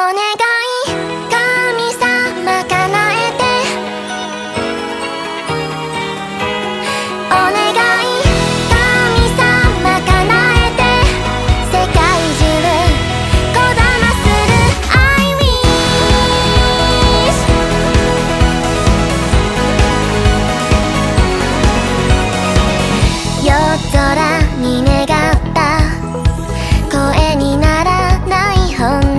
願い神様叶えて、お願い神様叶えて、世界中こだまする I wish。 夜空に願った声にならない本音、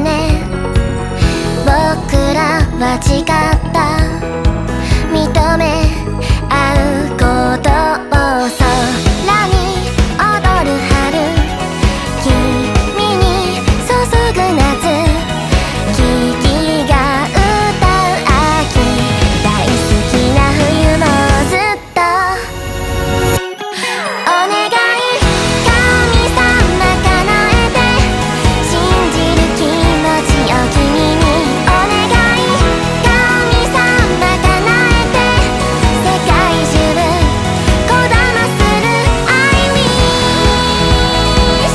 僕らは誓った、認め合うことを。空に踊る春、君に注ぐ夏、木々が歌う秋、大好きな冬もずっと。お願い神様叶えて、信じる気持ちを君に。お願い神様叶えて、世界中こだまする I wish。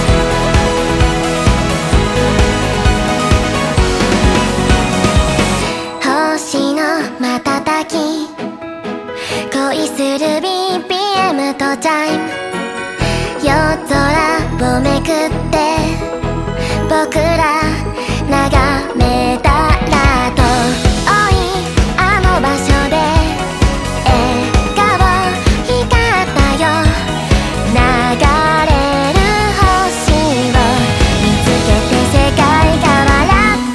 星の瞬き、恋する BPM とチャイム、夜空をめくって僕ら眺めたら、遠いあの場所で笑顔光ったよ。流れる星を見つけて世界が笑った。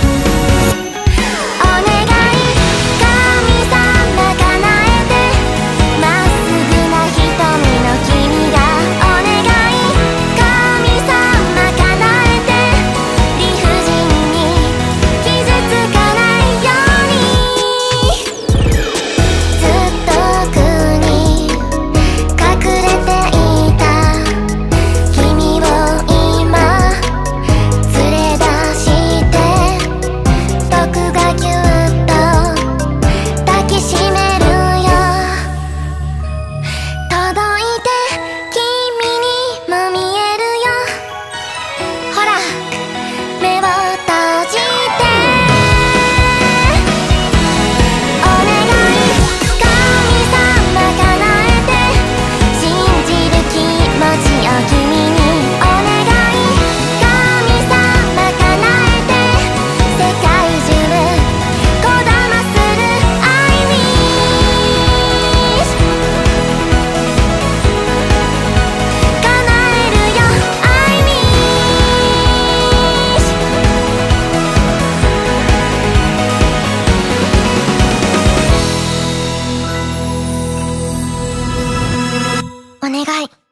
お願い神様叶えて、まっすぐな瞳の君が。お願い神様叶えて、理不尽に傷つかないように。ずっと奥に隠れていた君を今連れ出して、僕がぎゅっと抱きしめるよ。届いて君にも見えるよ。ほら目を閉じて。お願い神様叶えて、信じる気持ちを君に。お願い神様叶えて、世界中こだまする I wish。 叶えるよ I wish。 お願い